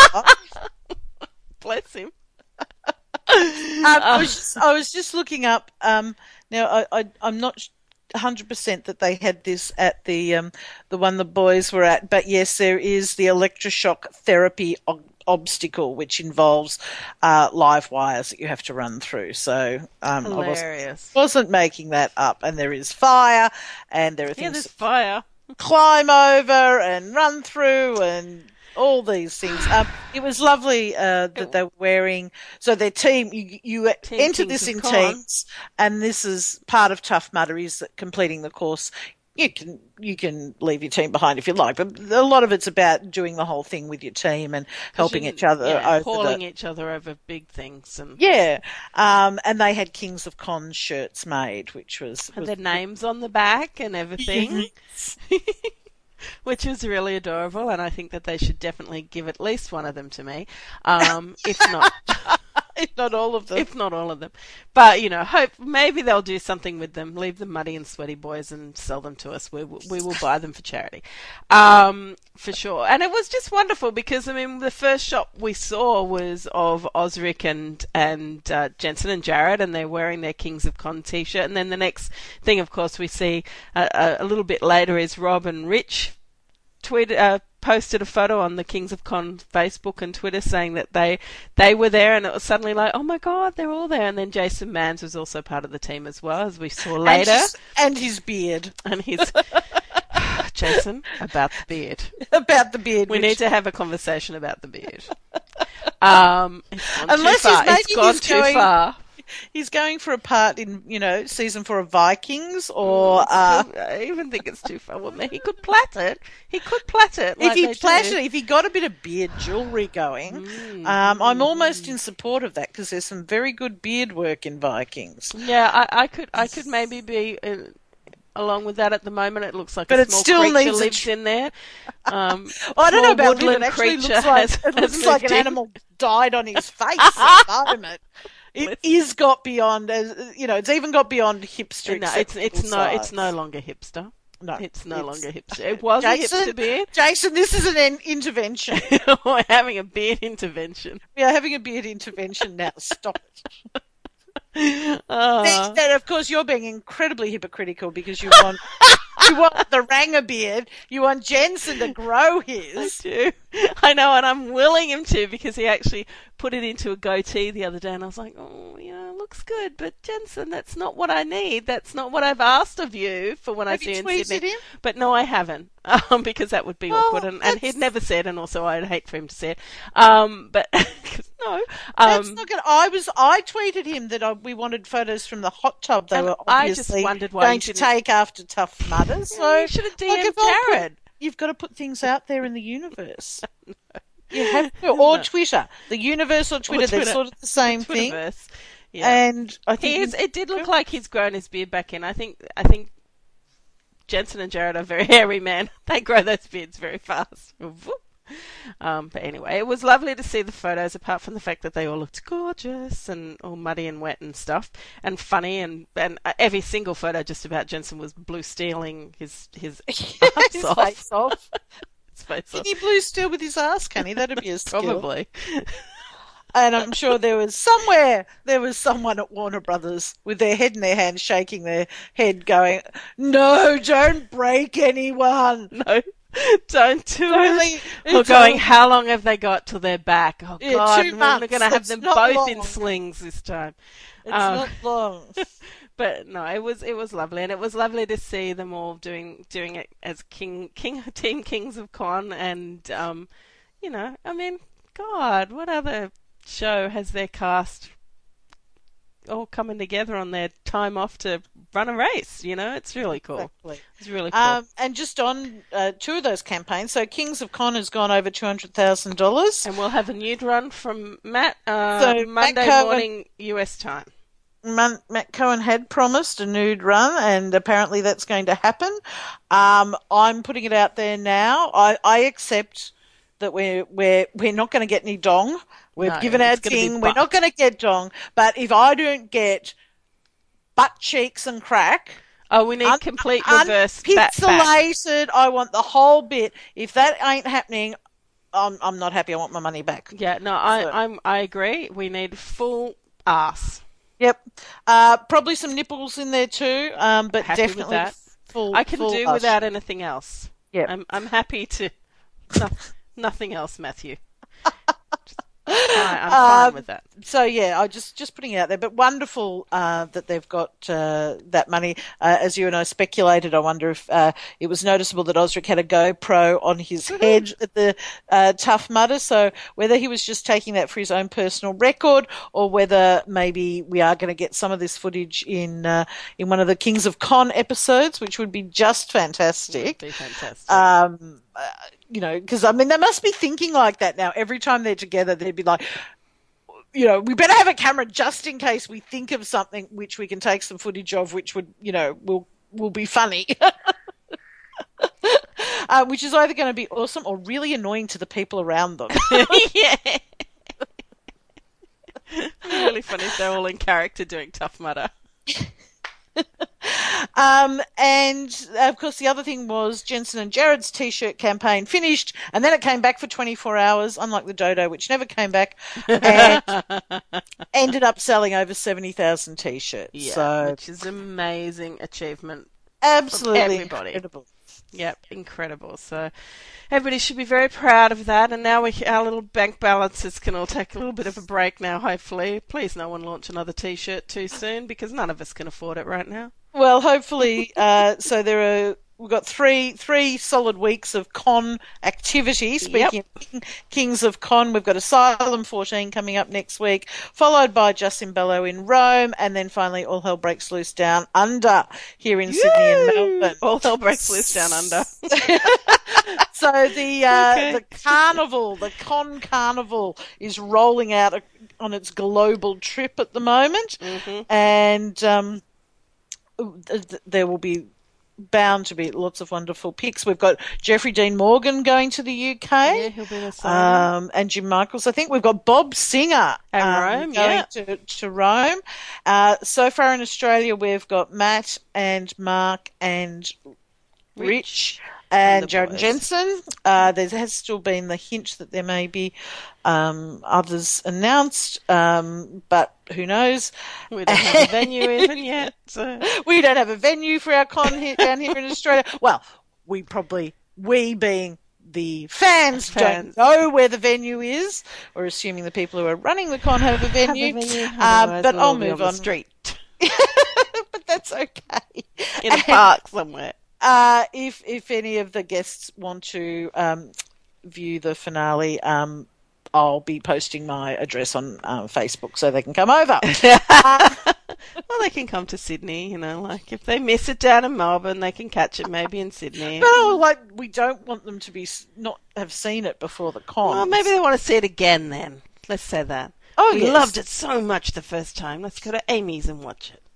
Bless him. Um, I, was just, I was just looking up. Um, now, I, I, I'm not one hundred percent that they had this at the um, the one the boys were at, but yes, there is the electroshock therapy ob- obstacle, which involves uh, live wires that you have to run through. So um, I wasn't, Hilarious. wasn't making that up. And there is fire, and there are Yeah, things there's to fire. climb over and run through and all these things. Um, it was lovely uh, that they were wearing. So their team, you, you Team enter Kings this of in Con. teams, and this is part of Tough Mudder is that completing the course. You can you can leave your team behind if you like, but a lot of it's about doing the whole thing with your team and helping You- each other yeah, over hauling the, each other over big things, and yeah. Um, and they had Kings of Con shirts made, which was, had was their names on the back and everything, which was really adorable. And I think that they should definitely give at least one of them to me, um, if not. if not all of them. If not all of them. But, you know, hope maybe they'll do something with them. Leave the muddy and sweaty boys and sell them to us. We, will- we will buy them for charity. Um, for sure. And it was just wonderful because, I mean, the first shot we saw was of Osric and, and uh, Jensen and Jared, and they're wearing their Kings of Con t-shirt. And then the next thing, of course, we see uh, a, a little bit later is Rob and Rich tweet, uh, posted a photo on the Kings of Con Facebook and Twitter saying that they they were there, and it was suddenly like, oh my god, they're all there. And then Jason Mans was also part of the team as well, as we saw later. And his, and his beard. And he's Jason, about the beard. About the beard. We which- need to have a conversation about the beard. Um, it's gone Unless too he's far. maybe It's gone he's too going- far. He's going for a part in, you know, season four of Vikings, or It's uh, too- I even think it's too far. Well, he could plait it. He could plait it. if like he they flashed do. it, if he got a bit of beard jewelry going, Mm. um, I'm almost in support of that because there's some very good beard work in Vikings. Yeah, I, I could, I could maybe be uh, along with that at the moment. It looks like But a it small still creature needs a lives tr- in there. Um, I don't know small about live, woodland it actually creature looks like, has- it has looks like an moved in. animal died on his face at the moment. It Bless is got beyond, uh, you know, it's even got beyond hipster. no, it's it's acceptable no, it's size. no longer hipster. No, It's no it's- longer hipster. It was Jason, a hipster beard. Jason, this is an in- intervention. We're having a beard intervention. We are having a beard intervention now. Stop it. Uh, Then, then, of course, you're being incredibly hypocritical because you want you want the Ranger beard. You want Jensen to grow I his. do. I know, and I'm willing him to because he actually put it into a goatee the other day, and I was like, oh, you know, it looks good, but Jensen, that's not what I need. That's not what I've asked of you for when Have I see you you in tweeted Sydney. him? But no, I haven't, um, because that would be Well, awkward, and, and that's- he'd never said, and also I'd hate for him to say it. Um, but no, That's um, not good. I was. I tweeted him that I, we wanted photos from the hot tub. They And were I just obviously wondered why going you to didn't- take after Tough Mudders. So you should have D like, M'd if I put- Jared. You've got to put things out there in the universe. You have to, or No. Twitter. The universe or Twitter, they're Twitter. sort of the same thing. Twitterverse. Yeah. And I think He is, you- it did look like he's grown his beard back in. I think I think Jensen and Jared are very hairy men. They grow those beards very fast. Um, but anyway, it was lovely to see the photos, apart from the fact that they all looked gorgeous and all muddy and wet and stuff, and funny, and, and every single photo just about Jensen was blue stealing his his ass his off. face off. His face Can off. he blue steel with his ass, can he? That'd be a skill. Probably. And I'm sure there was somewhere, there was someone at Warner Brothers with their head in their hand, shaking their head, going, "No, don't break anyone." No, don't do Only- it. Or it's going, all- how long have they got till they're back? Oh, Yeah, God, two we're months. going to have It's them not both long. in slings this time. It's Um, not long. But no, it was it was lovely, and it was lovely to see them all doing doing it as King King Team Kings of Con, and um, you know, I mean, God, what other show has their cast all coming together on their time off to run a race? You know, it's really cool. Exactly. It's really cool. Um, and just on uh, two of those campaigns, so Kings of Con has gone over two hundred thousand dollars. And we'll have a nude run from Matt uh, So Matt Monday Cohen- morning U S time. Man- Matt Cohen had promised a nude run, and apparently that's going to happen. Um, I'm putting it out there now. I, I accept that we're we're we're not going to get any dong. We've No, given our it's gonna be ding. We're butt. not going to get dong. But if I don't get butt cheeks and crack, Oh, we need un- complete reverse back, back. unpixelated, I want the whole bit. If that ain't happening, I'm I'm not happy. I want my money back. Yeah, no, I So- I'm I agree. We need full ass. Yep. Uh, probably some nipples in there too, um, but Happy with definitely that. full. I can full do us. without anything else. Yep. I'm I'm happy to. No, nothing else, Matthew. I, I'm fine Um, with that. So yeah, I just just putting it out there, but wonderful uh, that they've got uh, that money. Uh, as you and I speculated, I wonder if uh, it was noticeable that Osric had a GoPro on his head at the uh, Tough Mudder. So whether he was just taking that for his own personal record, or whether maybe we are going to get some of this footage in uh, in one of the Kings of Con episodes, which would be just fantastic. Be fantastic. Um, uh, you know, because I mean, they must be thinking like that now. Every time they're together, they'd be like, you know, we better have a camera just in case we think of something which we can take some footage of, which would, you know, will will be funny. uh, which is either going to be awesome or really annoying to the people around them. Yeah. Really funny if they're all in character doing Tough Mudder. Um, and uh, of course, the other thing was Jensen and Jared's t-shirt campaign finished, and then it came back for twenty-four hours, unlike the Dodo, which never came back, and ended up selling over seventy thousand t-shirts. Yeah, so which is an amazing achievement. absolutely everybody. incredible. Yep, incredible. So everybody should be very proud of that. And now we, our little bank balances can all take a little bit of a break now, hopefully. Please no one launch another T-shirt too soon, because none of us can afford it right now. Well, hopefully, uh, so there are. We've got three three solid weeks of con activity. Speaking of King, Kings of Con, we've got Asylum fourteen coming up next week, followed by Justin Bellow in Rome, and then finally All Hell Breaks Loose Down Under here in Sydney and Melbourne. All hell breaks loose down under. So the uh, Okay. the carnival, the Con Carnival, is rolling out a, on its global trip at the moment, Mm-hmm. and um, th- th- there will be bound to be lots of wonderful picks. We've got Jeffrey Dean Morgan going to the U Yeah, K, he'll be the same. um, and Jim Michaels. I think we've got Bob Singer And um, Rome, going yeah. to, to Rome. Uh, so far in Australia, we've got Matt and Mark and Rich, Rich and, the Jared boys. Jensen. Uh, there has still been the hint that there may be um, others announced, um, but who knows? We don't have a venue even yet. So. We don't have a venue for our con here, down here in Australia. Well, we probably, we being the fans, Fans. don't know where the venue is. We're assuming the people who are running the con have a venue. Have a venue, Um, otherwise but we'll I'll all be move on on. the street But that's okay. in a park somewhere. Uh, if if any of the guests want to um, view the finale, um, I'll be posting my address on um, Facebook so they can come over. Well, they can come to Sydney, you know, like if they miss it down in Melbourne, they can catch it maybe in Sydney. But oh, like we don't want them to be s- not have seen it before the con. Well, maybe they want to see it again then. Let's say that. Oh, we yes. loved it so much the first time. Let's go to Amy's and watch it.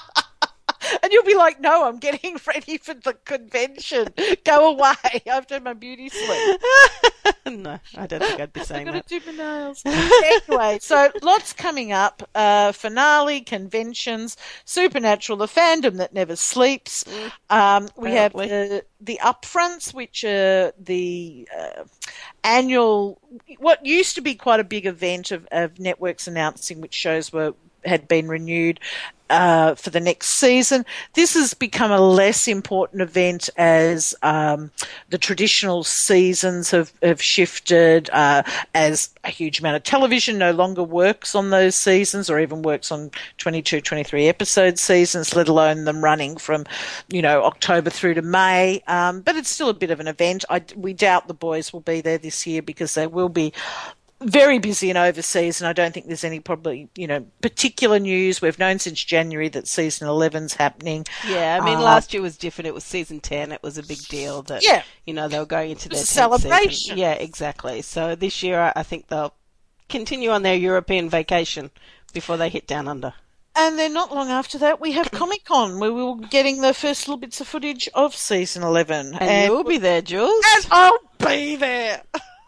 And you'll be like, no, I'm getting ready for the convention. Go away. I've done my beauty sleep. No, I don't think I'd be saying I'm going that. to do my nails. Anyway, so lots coming up. Uh, finale, conventions, Supernatural, the fandom that never sleeps. Um, we have Apparently. the, the upfronts, which are the uh, annual, what used to be quite a big event of, of networks announcing which shows were had been renewed. uh, for the next season. This has become a less important event as um, the traditional seasons have, have shifted, uh, as a huge amount of television no longer works on those seasons or even works on twenty-two, twenty-three episode seasons, let alone them running from, you know, October through to May. Um, but it's still a bit of an event. I, we doubt the boys will be there this year because they will be very busy and overseas, and I don't think there's any probably, you know, particular news. We've known since January that season eleven's happening. Yeah, I mean, uh, last year was different. It was season ten. It was a big deal that, yeah. you know, they were going into It their was a tenth celebration. season. Yeah, exactly. So this year, I- I think they'll continue on their European vacation before they hit down under. And then not long after that, we have Comic Con, where we were getting the first little bits of footage of season eleven. And, you'll be there, Jules. And I'll be there.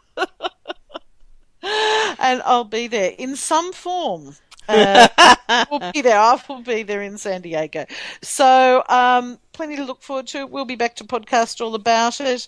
And I'll be there in some form. Uh, we'll be there. I will be there in San Diego. So, um, plenty to look forward to. We'll be back to podcast all about it.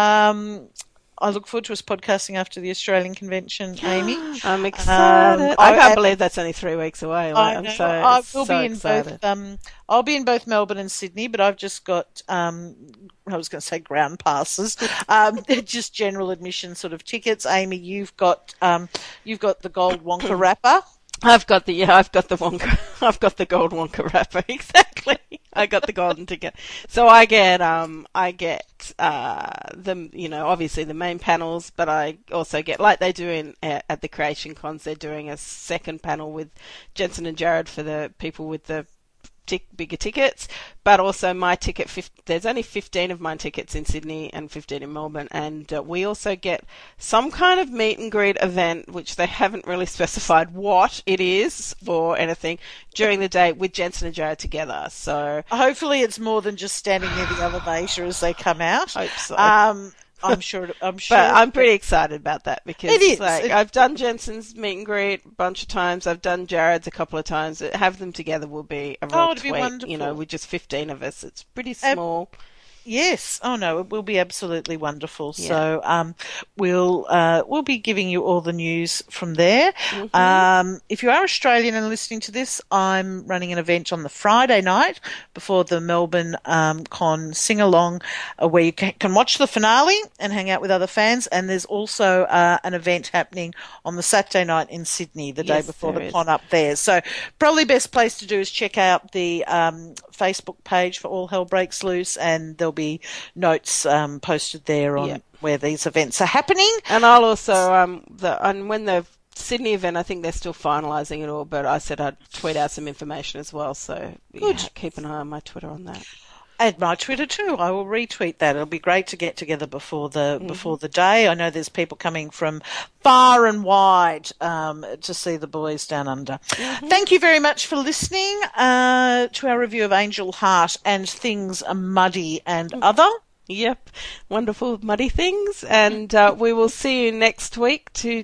Um, I look forward to us podcasting after the Australian convention, Amy. I'm excited. Um, I I- can't believe that's only three weeks away. Like, I I'm know. so, I will so be in excited. both. Um, I'll be in both Melbourne and Sydney, but I've just got. Um, I was going to say ground passes. Um, they're just general admission sort of tickets. Amy, you've got. Um, you've got the gold Wonka wrapper. I've got the yeah, I've got the Wonka, I've got the gold Wonka wrapper. Exactly, I got the golden ticket. So I get um, I get uh, the you know obviously the main panels, but I also get like they do in at, at the Creation Cons. They're doing a second panel with Jensen and Jared for the people with the Tic- bigger tickets, but also my ticket. fifty, there's only fifteen of my tickets in Sydney and fifteen in Melbourne, and uh, we also get some kind of meet and greet event, which they haven't really specified what it is or anything, during the day with Jensen and Jared together. So Hopefully, it's more than just standing near the elevator as they come out. hope so. Um, I'm sure. I'm sure. But I'm pretty excited about that because It is. like It- I've done Jensen's meet and greet a bunch of times. I've done Jared's a couple of times. Have them together will be a real Oh, it'd be tweak. wonderful. You know, with just fifteen of us, it's pretty Ab- small. Yes. Oh no, it will be absolutely wonderful. Yeah. So um, we'll uh, we'll be giving you all the news from there. Mm-hmm. Um, if you are Australian and listening to this, I'm running an event on the Friday night before the Melbourne um, Con sing along, uh, where you can, can watch the finale and hang out with other fans. And there's also uh, an event happening on the Saturday night in Sydney, the day Yes, before there the is. con up there. So probably best place to do is check out the um, Facebook page for All Hell Breaks Loose, and there'll be notes um, posted there on Yep. where these events are happening. And I'll also um the and when the Sydney event, I think they're still finalising it all, but I said I'd tweet out some information as well. So Good. yeah, keep an eye on my Twitter on that. And my Twitter too. I will retweet that. It'll be great to get together before the Mm-hmm. before the day. I know there's people coming from far and wide um, to see the boys down under. Mm-hmm. Thank you very much for listening uh, to our review of Angel Heart and Things Muddy and Mm. Other. Yep, wonderful muddy things, and uh, we will see you next week to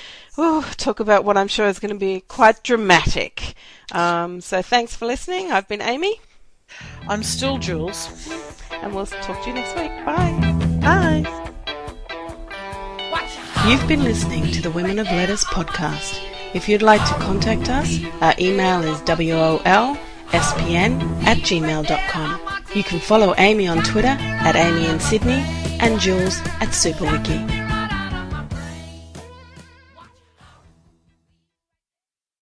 oh, talk about what I'm sure is going to be quite dramatic. Um, so thanks for listening. I've been Amy, I'm still Jules. and we'll talk to you next week. Bye. Bye. You've been listening to the Women of Letters podcast. If you'd like to contact us, our email is wolspn at gmail dot com. You can follow Amy on Twitter at Amy in Sydney and Jules at SuperWiki.